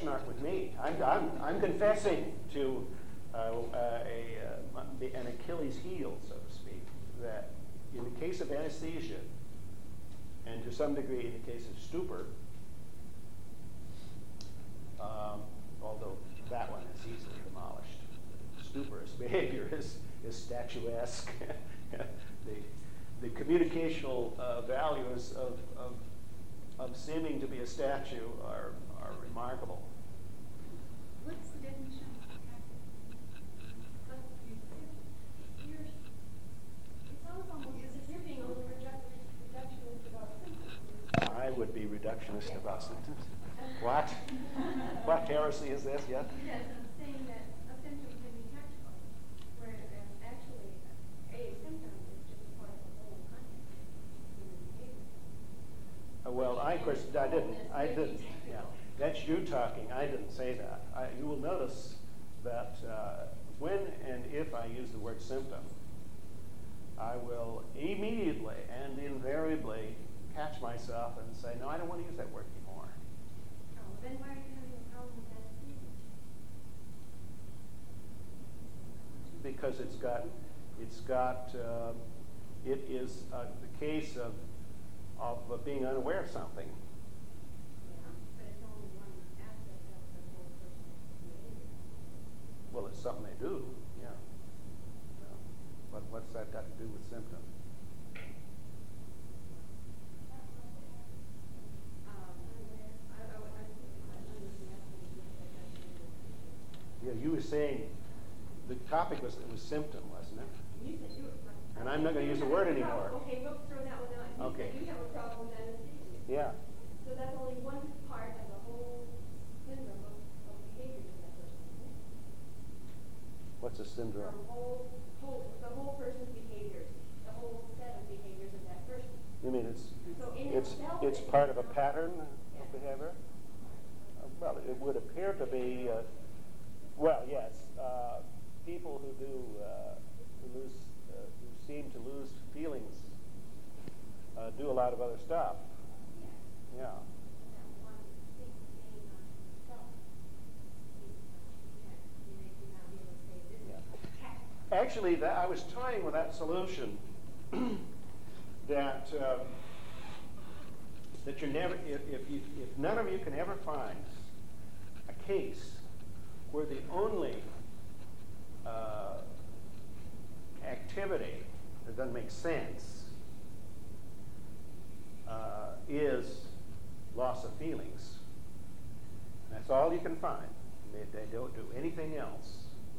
question mark with me. I'm confessing to an Achilles heel, so to speak, that in the case of anesthesia, and to some degree in the case of stupor, although that one is easily demolished. Stuporous behavior is statuesque. The communicational values of seeming to be a statue are remarkable. What's the definition of you're being a little reductionist about symptoms. I would be reductionist about symptoms. What? What heresy is this? Yeah? Yes, I'm saying that a symptom can be tactical, where actually a symptom is just part of the whole context of human behavior. Well, of course, I didn't. Yeah, that's you talking. I didn't say that. You will notice that when and if I use the word symptom, I will immediately and invariably catch myself and say, no, I don't want to use that word anymore. Oh, then why are you having a problem with anesthesia? Because it is the case of being unaware of something. Yeah, but it's only one aspect of the whole person's behavior. Well, it's something they do, yeah. But what's that got to do with symptoms? Yeah, you were saying the topic was symptom, wasn't it? You said you were. And I'm not going to use the word anymore. Okay, we'll throw that one out. Okay. You have a problem with anesthesia. Yeah. So that's only one part of the whole syndrome of behavior in that person. What's a syndrome? The whole person's behaviors, the whole set of behaviors of that person. You mean it's part of a pattern of behavior? Well, it would appear to be. Well, yes. People who seem to lose feelings do a lot of other stuff. Yeah. Actually, I was toying with that solution that you're never, if none of you can ever find a case where the only activity that doesn't make sense is loss of feelings. That's all you can find. They don't do anything else.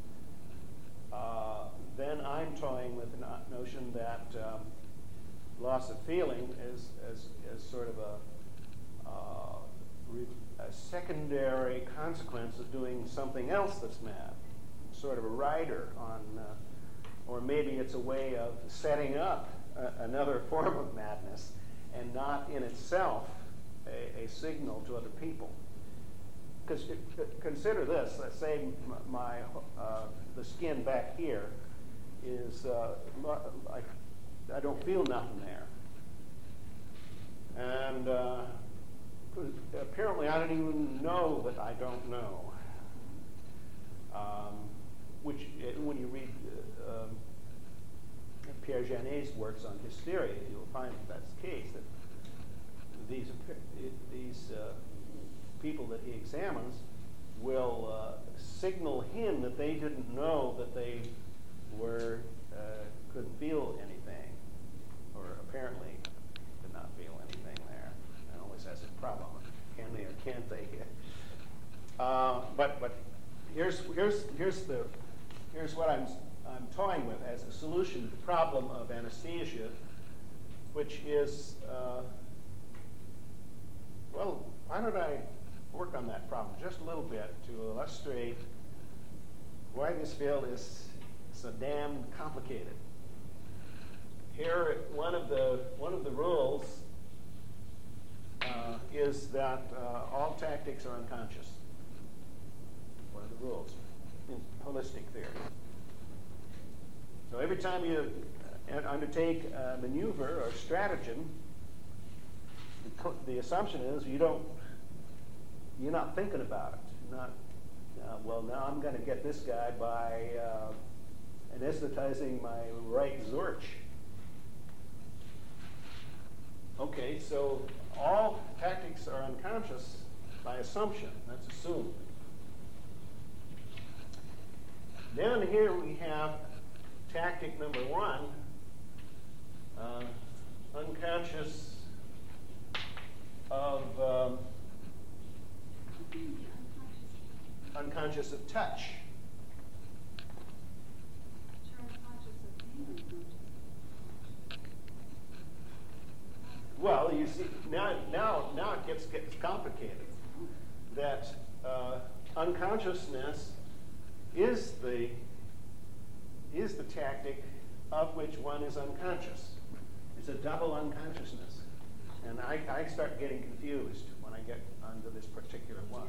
Then I'm toying with the notion that loss of feeling is sort of a secondary consequence of doing something else that's mad, sort of a rider on, or maybe it's a way of setting up another form of madness and not in itself a signal to other people. Because consider this, let's say the skin back here is like I don't feel nothing there. And apparently I don't even know that I don't know. Which, when you read Pierre Janet's works on hysteria, you'll find that that's the case, that these people that he examines will signal him that they didn't know that they couldn't feel anything, or apparently did not feel anything there. And always has a problem. Can they or can't they? But here's what I'm toying with as a solution to the problem of anesthesia, which is well, why don't I work on that problem just a little bit to illustrate why this field is so damn complicated. Here, one of the rules is that all tactics are unconscious. One of the rules in holistic theory. So every time you undertake a maneuver or stratagem, the assumption is you don't you're not thinking about it. Not, well, now I'm going to get this guy by anesthetizing my right Zorch. Okay, so all tactics are unconscious by assumption. That's assumed. Down here we have tactic number 1, unconscious of unconscious of touch. Well, you see, now it gets complicated. That unconsciousness is the tactic of which one is unconscious. It's a double unconsciousness. And I start getting confused when I get onto this particular one.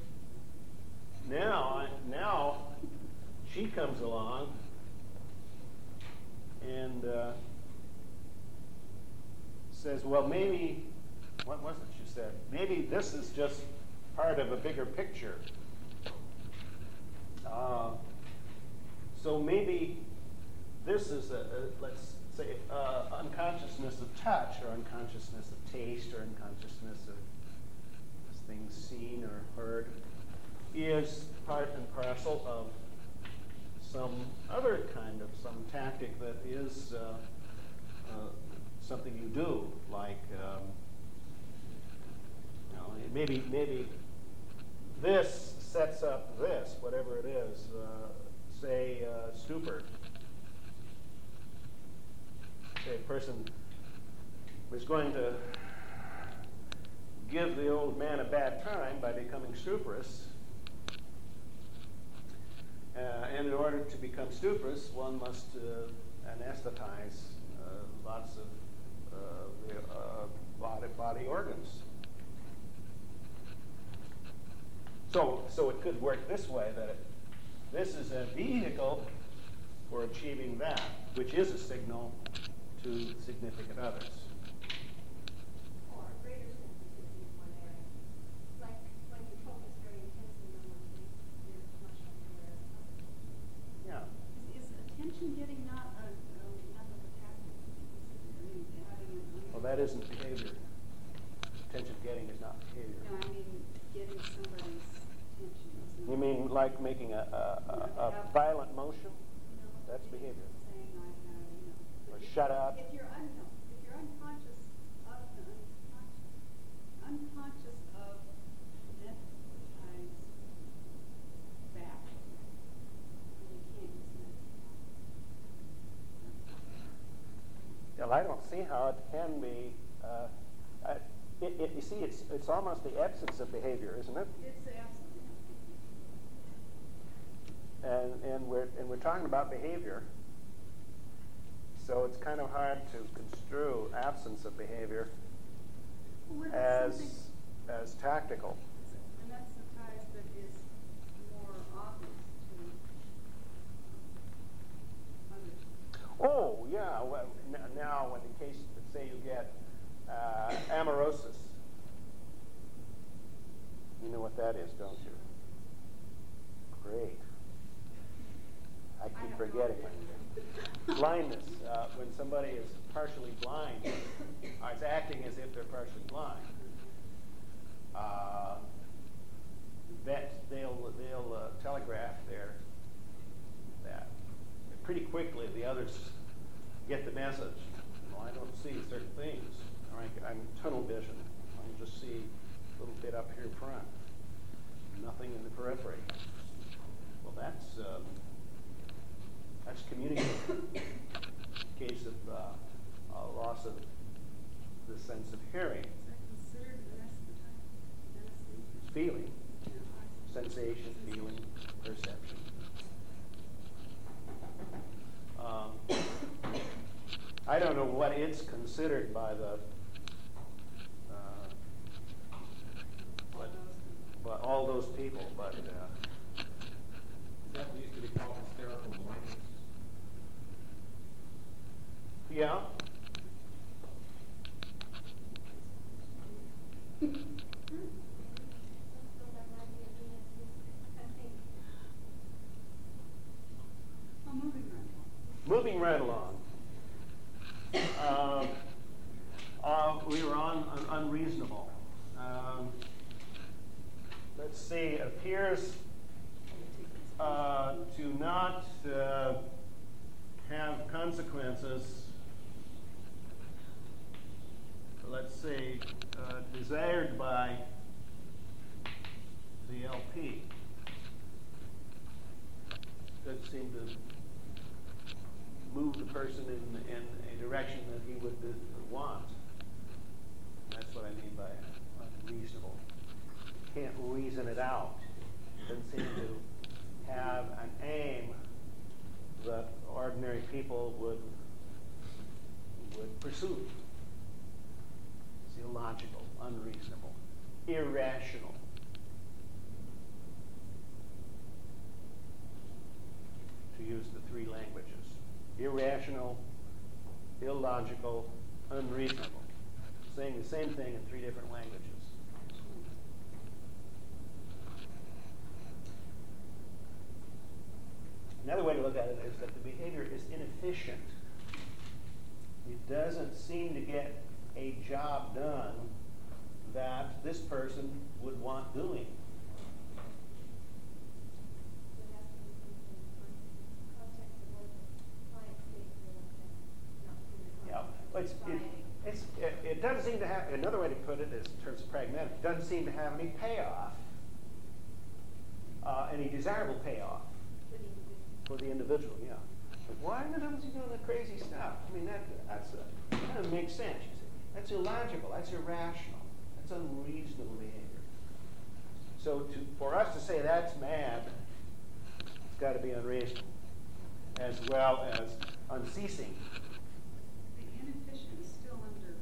Now she comes along and says, well, maybe, what was it she said? Maybe this is just part of a bigger picture. So maybe this is, let's say, unconsciousness of touch, or unconsciousness of taste, or unconsciousness of things seen or heard, is part and parcel of some other kind of some tactic that is something you do, like maybe this sets up this, whatever it is, say stupor. Say a person was going to give the old man a bad time by becoming stuporous. And in order to become stuporous, one must anesthetize lots of body organs. So it could work this way, that this is a vehicle for achieving that, which is a signal to significant others. Or greater sensitivity in one area. Like when you focus very intensely on one thing, you're much more aware of others. Yeah. Is attention getting not a tactic? Well, that isn't behavior. Attention getting is not behavior. No, I mean getting somebody's attention. Is not You mean like making a violent motion? No, That's behavior. saying Or shut up. If you're unconscious of anesthetized back, you can't use it. Well, I don't see how it can be. You see, it's almost the absence of behavior, isn't it? It's absolutely. And we're talking about behavior, so it's kind of hard to construe absence of behavior as tactical. Anesthetized that is more obvious to others. Oh, yeah. Well, now, in the case, say you get amaurosis. You know what that is, don't you? Great. I keep forgetting it. Blindness. When somebody is partially blind, or is acting as if they're partially blind, they'll telegraph that pretty quickly. The others get the message. Well, I don't see certain things. All right, I'm tunnel vision. I just see a little bit up here in front. Nothing in the periphery. Well, that's communicating. Case of loss of the sense of hearing. Is that considered anesthesia? Feeling, sensation, feeling, perception. I don't know what it's considered by the but all those people, but Is that what used to be called hysterical blindness? yeah. moving right along. We were on unreasonable. Let's see, it appears to not have consequences, let's say, desired by the LP. Doesn't seem to move the person in a direction that he would want. That's what I mean by unreasonable. Can't reason it out. Doesn't seem to have an aim that ordinary people would pursue. It's illogical, unreasonable, irrational. To use the three languages. Irrational, illogical, unreasonable. Saying the same thing in three different languages. Another way to look at it is that the behavior is inefficient. It doesn't seem to get a job done that this person would want doing. Yeah, but it doesn't seem to have, another way to put it is in terms of pragmatic, it doesn't seem to have any payoff, any desirable payoff for the individual, yeah. But why in the hell is he doing that crazy stuff? I mean, that doesn't make sense, you see. That's illogical, that's irrational, that's unreasonable behavior. So for us to say that's mad, it's got to be unreasonable, as well as unceasing. The inefficient is still under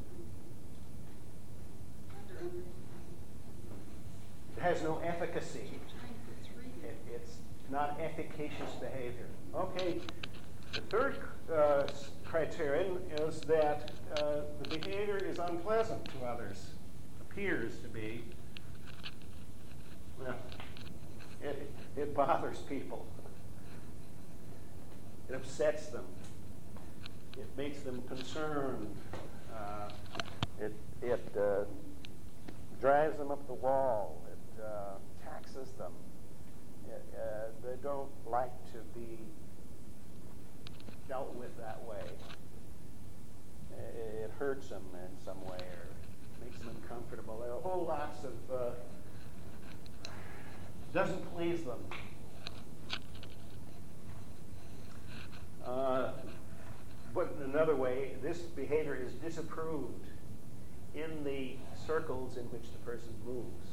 It has no efficacy. It's not efficacious behavior. Okay, the third criterion is that the behavior is unpleasant to others. Appears to be. Well, it bothers people. It upsets them. It makes them concerned. It drives them up the wall. It taxes them. They don't like to be dealt with that way. It hurts them in some way or makes them uncomfortable. There are whole lots of doesn't please them. But in another way, this behavior is disapproved in the circles in which the person moves.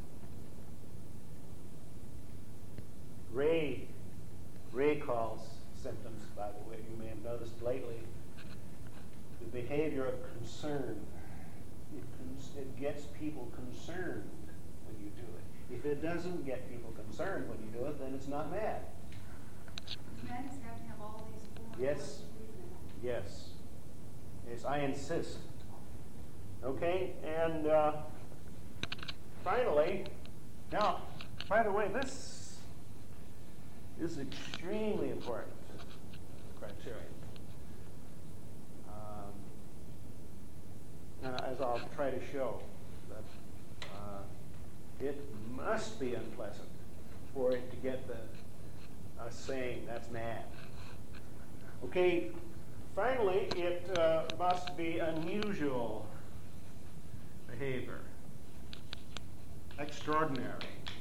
Ray calls symptoms, by the way, you may have noticed lately, the behavior of concern. It gets people concerned when you do it. If it doesn't get people concerned when you do it, then it's not mad. Madness have to have all these forms. Yes. Yes. Yes, I insist. Okay, and finally, now, by the way, this is extremely important criterion. As I'll try to show, that it must be unpleasant for it to get us saying that's mad. Okay, finally, it must be unusual behavior, extraordinary,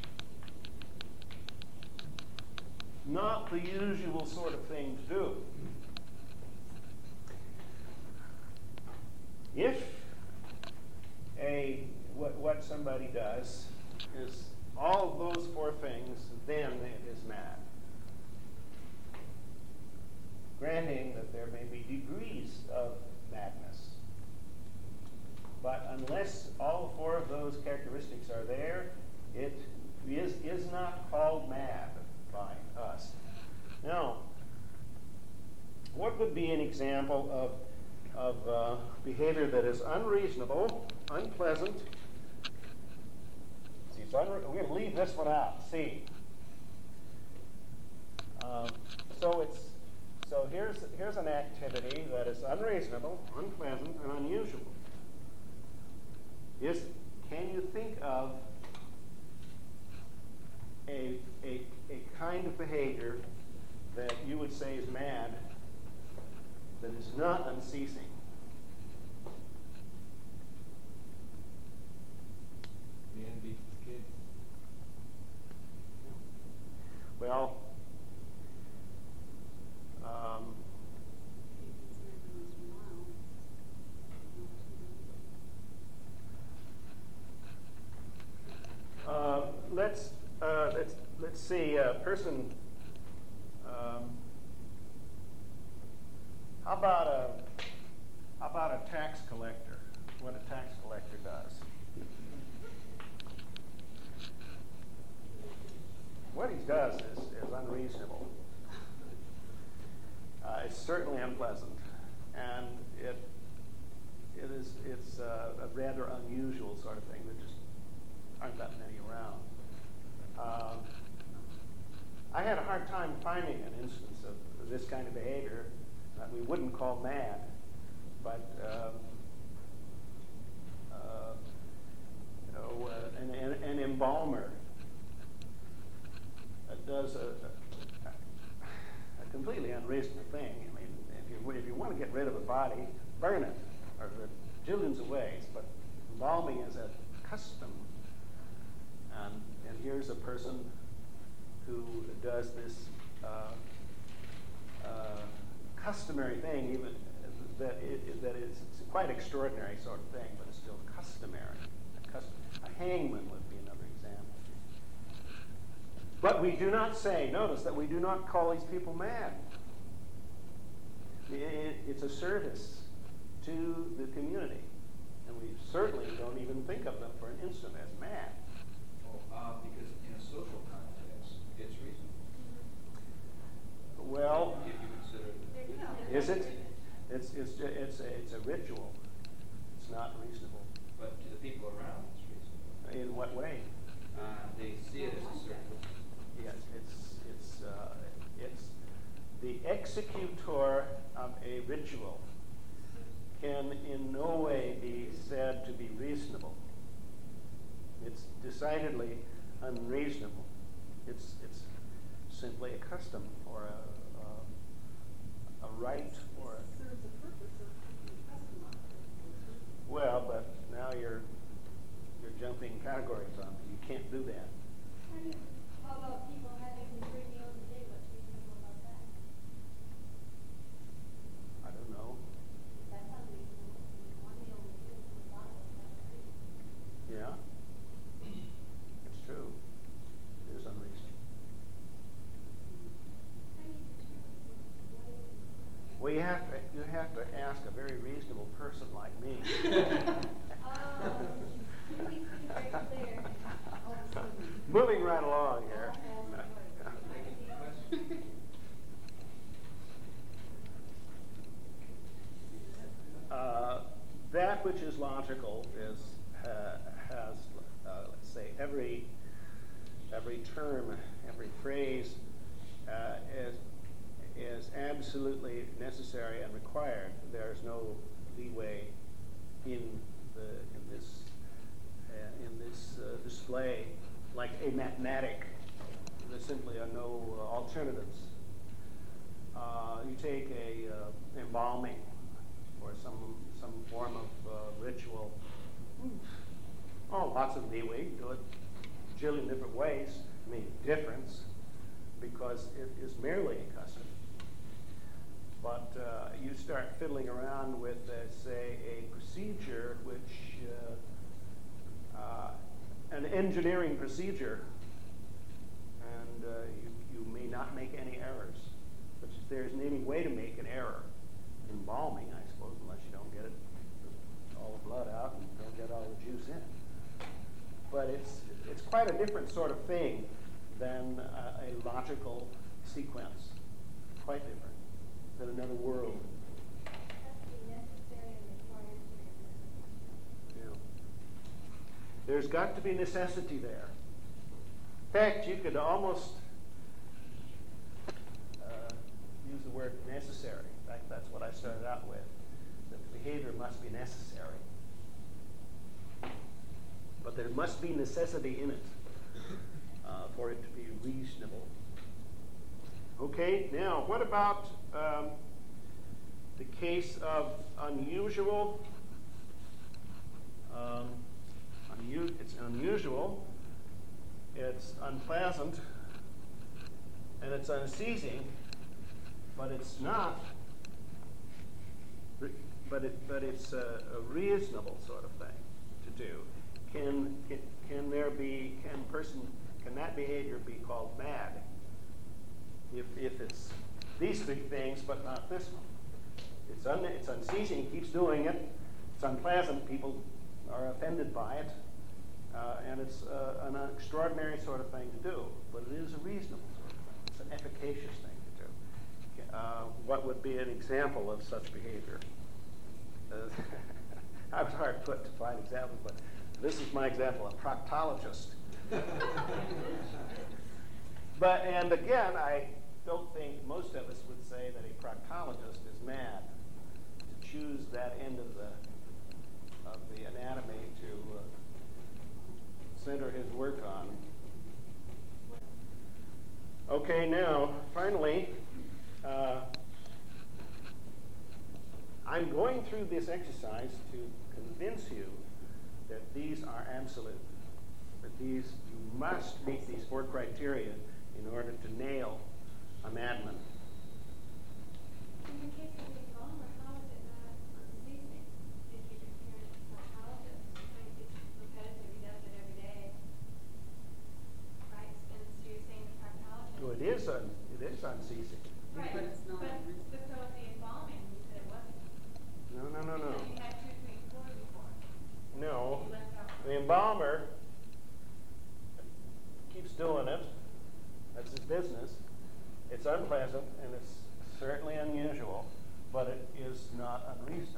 not the usual sort of thing to do. If what somebody does is all of those four things, then it is mad. Granting that there may be degrees of madness. But unless all four of those characteristics are there, it is not called mad by us. Now, what would be an example of behavior that is unreasonable, unpleasant? See, so we're going to leave this one out. C. So it's So here's an activity that is unreasonable, unpleasant, and unusual. Can you think of a kind of behavior that you would say is mad that is not unceasing? Man beats his kids. Well, let's see. A person. How about a tax collector? What a tax collector does. What he does is unreasonable. It's certainly unpleasant, and it's a rather unusual sort of thing. There just aren't that many around. I had a hard time finding an instance of this kind of behavior that we wouldn't call mad, but an embalmer does a completely unreasonable thing. I mean, if you want to get rid of a body, burn it. Or there are jillions of ways, but embalming is a custom. And here's a person who does this customary thing, even that is quite extraordinary sort of thing, but it's still customary. A hangman would be another example. But we do not say, notice that we do not call these people mad. It's a service to the community. And we certainly don't even think of them for an instant as mad. Because in a social context, it's reasonable. Well, If you consider it. is it? It's a ritual. It's not reasonable. But to the people around, it's reasonable. In what way? They see it as a certain. Yes, it's the executor of a ritual can in no way be said to be reasonable. It's decidedly unreasonable. It's simply a custom or a rite or a, Serves the purpose of keeping custom on it. well, but now you're jumping categories on me. You can't do that. How about people having 3 meals a day? What's reasonable about that? I don't know. That's unreasonable. 1 meal a day is a lot of that. Yeah, it's true. It is unreasonable. How do you determine what is? Well, you have to ask a very reasonable person like me. Let me see right there. Moving right along here. That which is logical has let's say every term, every phrase is absolutely necessary and required. There is no leeway in this display, like a mathematic. There simply are no alternatives. You take a embalming or some form of ritual. Oh, lots of leeway. You do it a jillion different ways. I mean, difference, because it is merely a custom. But you start fiddling around with, say, a procedure which, an engineering procedure, and you may not make any errors. But if there isn't any way to make an error, embalming, I suppose, unless you don't get all the blood out and don't get all the juice in. But it's quite a different sort of thing than a logical sequence. Quite different than another world. Has to be necessary and required to be. Yeah. There's got to be necessity there. In fact, you could almost use the word word necessary. In fact, that's what I started out with, that the behavior must be necessary. But there must be necessity in it for it to be reasonable. Okay, now what about the case of unusual? It's unusual, it's unpleasant, and it's unceasing, but it's not. But it's a reasonable sort of thing to do. Can that behavior be called mad? If it's these three things, but not this one. It's unceasing, he keeps doing it. It's unpleasant, people are offended by it. And it's an extraordinary sort of thing to do, but it is a reasonable sort of thing. It's an efficacious thing to do. What would be an example of such behavior? I was hard put to find examples, but this is my example, a proctologist. And again, I don't think most of us would say that a proctologist is mad to choose that end of the anatomy to center his work on. Okay, now, finally, I'm going through this exercise to convince you that these are absolute, that you must meet these 4 criteria in order to nail a madman. In the case of the Obama, how is it not unceasing? If you compare it to a proctologist, it's repetitive, he does it every day. Right? And so you're saying the proctologist... So it is unceasing. Right, But it's not. but so with the embalming, you said it wasn't. No. So you had 2, 3, 4 before. No. You left out. The embalmer keeps doing it. That's his business. It's unpleasant and it's certainly unusual, but it is not unreasonable.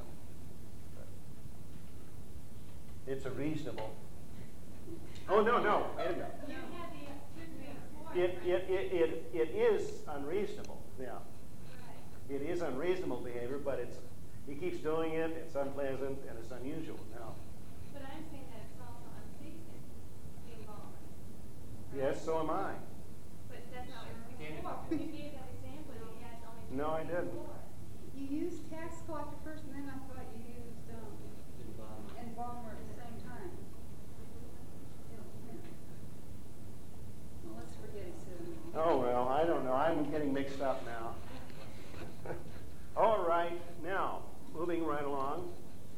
It's a reasonable. Oh, no, wait a minute. You had the 2, 3, 4. It is unreasonable, yeah. Right. It is unreasonable behavior, but he keeps doing it, it's unpleasant, and it's unusual. Now, But I'm saying that it's also unceasing, the embalming. Right? yes, so am I. But that's not what you before. When you gave that example, you had only 2, No, I 3, didn't. 4. You used tax collector first, and then I thought you used embalmer at the same time. Yeah. Well, let's forget it, so. Oh, well, I don't know. I'm getting mixed up now. All right, now, moving right along.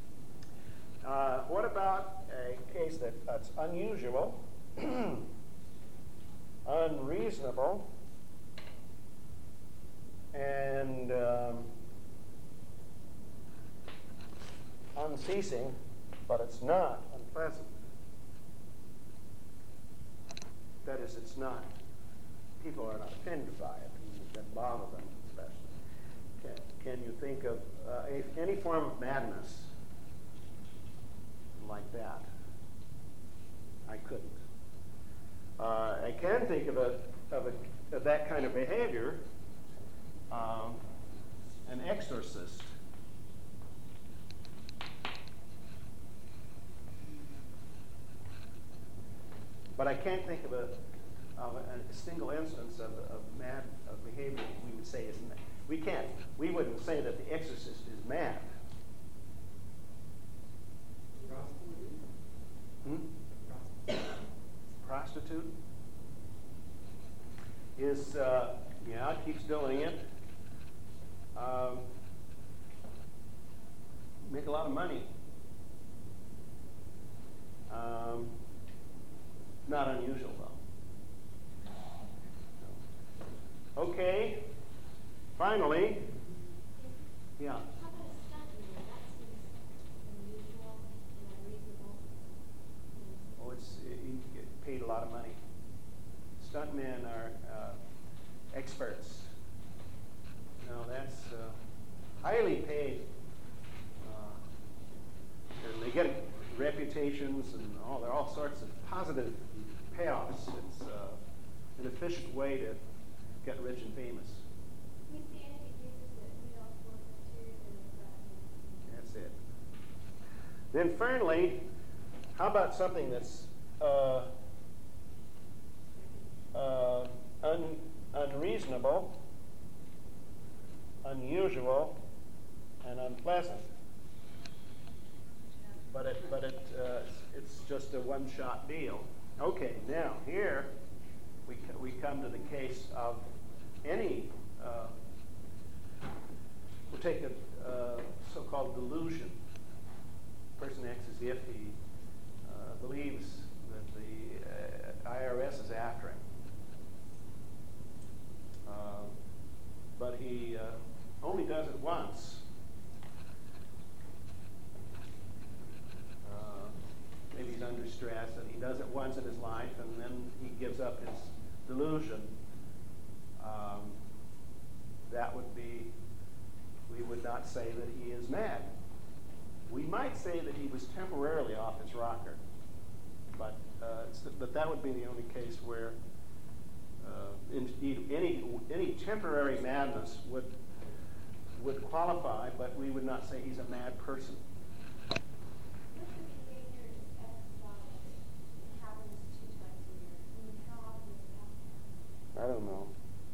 What about a case that's unusual, unreasonable, and unceasing, but it's not unpleasant? That is, it's not. People are not offended by it, and it doesn't bother them especially. Can you think of any form of madness like that? I couldn't. I can think of that kind of behavior. An exorcist. But I can't think of a single instance of behavior we would say is mad. We wouldn't say that the exorcist is mad. Prostitute is, keeps doing it. Make a lot of money. Not unusual, though. Okay. Finally, yeah. How about a stuntman? That seems unusual and unreasonable. Oh, you get paid a lot of money. Stuntmen are experts. That's highly paid. And they get reputations and there are all sorts of positive payoffs. It's an efficient way to get rich and famous. Christianity uses Then finally, how about something that's unreasonable, unusual, and unpleasant? But it's just a one-shot deal. Okay, now here we come to the case of any. We'll take a so-called delusion. Person acts as if he believes that the IRS is after him, but he only does it once. Maybe he's under stress, and he does it once in his life, and then he gives up his delusion. That would be, we would not say that he is mad. We might say that he was temporarily off his rocker, but that would be the only case where indeed any temporary madness would qualify, but we would not say he's a mad person. What's the behavior episodic? It happens 2 times a year. I mean, how often does it happen? I don't know.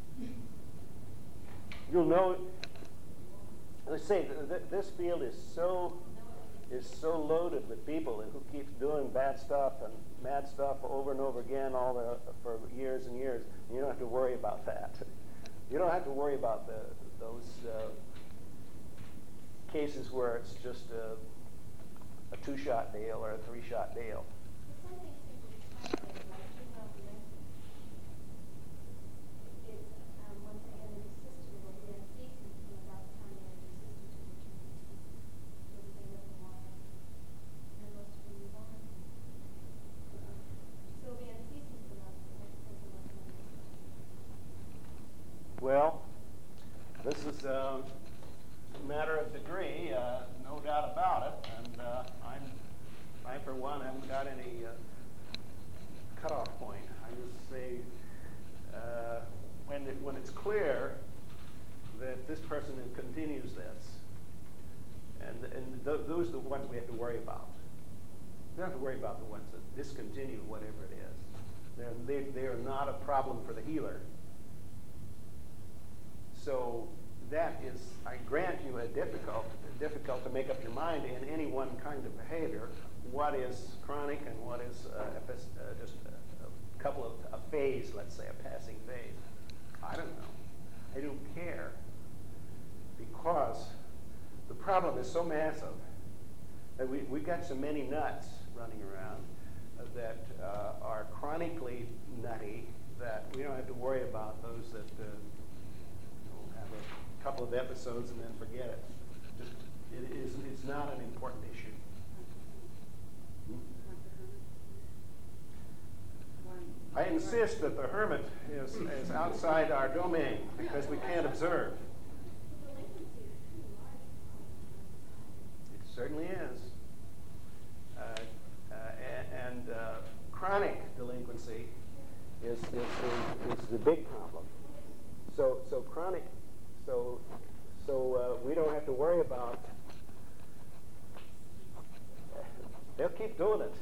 You'll know. Let's say this field is so loaded with people who keep doing bad stuff and mad stuff over and over again for years and years. You don't have to worry about that. You don't have to worry about those cases where it's just a 2-shot deal or a 3-shot deal. But some things seem to be timely, like juvenile delinquency. It's once they enter the system, they'll be unseasoned from about the time they enter the system to return to the system. So that they live a while. And most of them move on. So they'll be unseasoned for about the next person left in the system. Well, this is a matter of degree, no doubt about it, and I for one haven't got any cutoff point. I just say when it's clear that this person continues this, and those are the ones we have to worry about. We don't have to worry about the ones that discontinue whatever it is. They are not a problem for the healer. So that is, I grant you, difficult to make up your mind in any one kind of behavior. What is chronic and what is just a couple of a phase, let's say, a passing phase. I don't know. I don't care, because the problem is so massive that we've got so many nuts running around that are chronically nutty that we don't have to worry about those that have a couple of episodes and then forget it. It's not an important issue. I insist that the hermit is outside our domain because we can't observe. Delinquency is pretty large. It certainly is. And chronic delinquency is the big problem. So chronic. So we don't have to worry about. They'll keep doing it.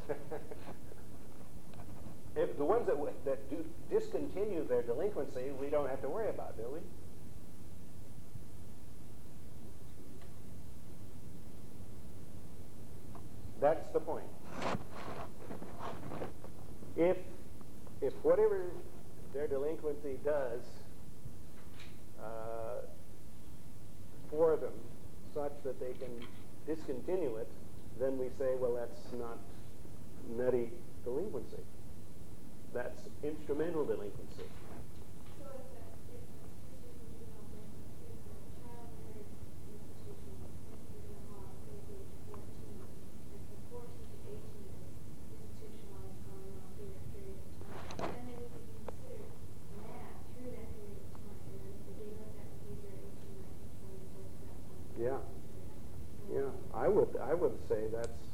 If the ones that do discontinue their delinquency, we don't have to worry about, do we? That's the point. If whatever their delinquency does for them, such that they can discontinue it, then we say, well, that's not nutty delinquency. That's instrumental delinquency. So if the juvenile delinquency, if the child enters the institution in the hall at the age of 14, and from 14 to 18 is institutionalized on and off through that period of time, then they would be considered mad through that period of time. And then if they gave up that behavior at 18, 19, 20, 21, at that point, Yeah. I would say that's